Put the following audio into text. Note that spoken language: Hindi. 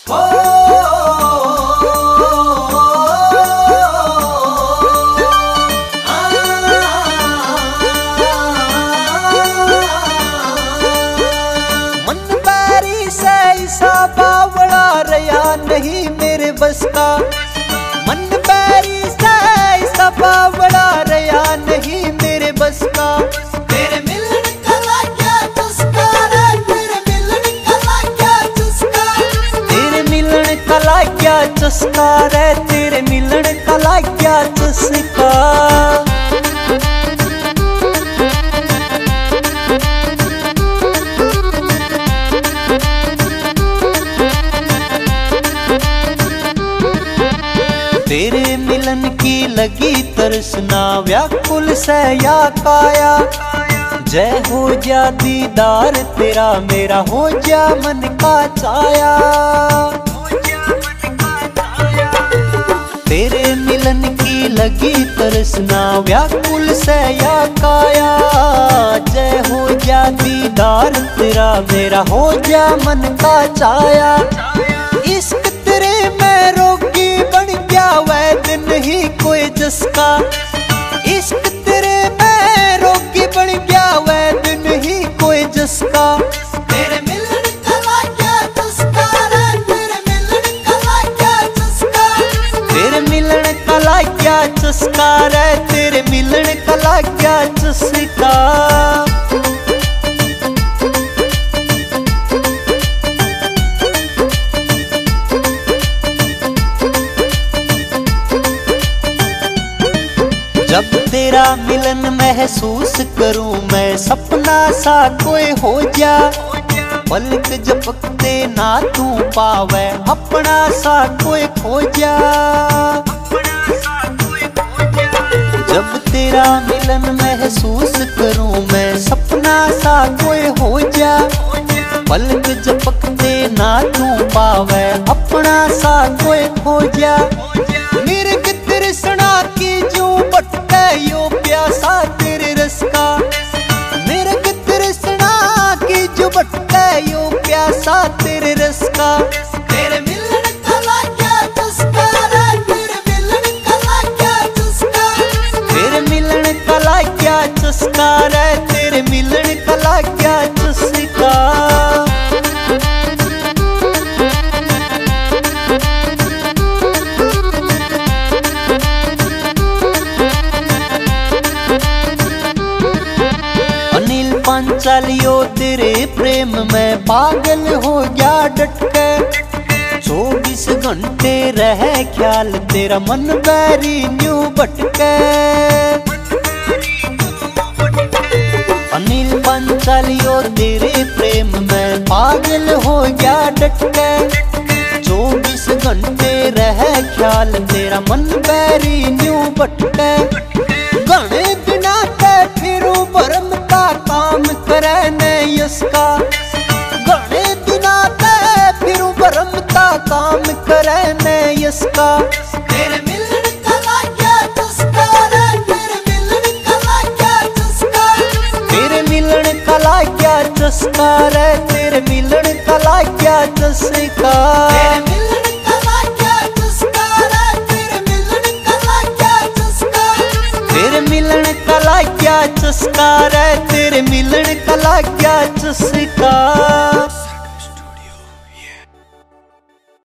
नहीं मेरे बस का मन बैरी से बावड़ा रया नहीं मेरे बस का। तेरे मिलन कला क्या चस्का रे, तेरे मिलन कला क्या चस्का, तेरे मिलन कला क्या चस्का रे, तेरे मिलन कला क्या चस्का। तेरे मिलन की लगी तरसना व्याकुल से या काया, जय हो जा दीदार तेरा मेरा हो जा मन का छाया। तेरे मिलन की लगी तरसना व्याकुल से या काया, जय हो जा दीदार तेरा मेरा हो जा मन का छाया। इश्क तेरे में रोगी बन गया वैद नहीं कोई जसका, इश्क तेरे में रोगी बन गया वैद नहीं कोई जसका। तेरे मिलन कला क्या चस्का रे, तेरे मिलन कला क्या चस्का, तेरे मिलन कला क्या चस्का रे, तेरे मिलन कला क्या चस्का। जब तेरा मिलन महसूस करूं मैं सपना सा कोई हो जा, पलक झपकते ना तू पावे अपना सा कोई खो जा। जब तेरा मिलन महसूस करूं मैं सपना सा कोई हो जा, पलक झपकते ना तू पावे अपना सा कोई खो जा। मिर्ग तृष्णा की जो भटके यो प्यासा तेरे रस का, मिर्ग तृष्णा की जो भटके यो प्यासा तेरे रस का। तेरे मिलन कला क्या चस्का रे, तेरे मिलन कला क्या चस्का, तेरे मिलन कला क्या चस्का रे, तेरे मिलन कला क्या चस्का। पांचालियो तेरे प्रेम में पागल हो गया डटके, 24 घंटे रहे ख्याल तेरा मन बैरी न्यू भटके। अनिल पांचालियो तेरे प्रेम में पागल हो गया डटके, 24 घंटे रहे ख्याल तेरा मन बैरी न्यू भटके। घने बिना ते फिरू भरम का काम करे ने यसका, घने बिना ते फिरू भरम का काम करे ने यसका। तेरे मिलन कला क्या चस्का रे, तेरे मिलन कला क्या चस्का, तेरे मिलन कला क्या चस्का रे, तेरे मिलन कला क्या चस्का। तेरे मिलन कला क्या चस्का रे, तेरे मिलन कला क्या चस्का, तेरे मिलन कला क्या चस्का रे, तेरे मिलन कला क्या चस्का।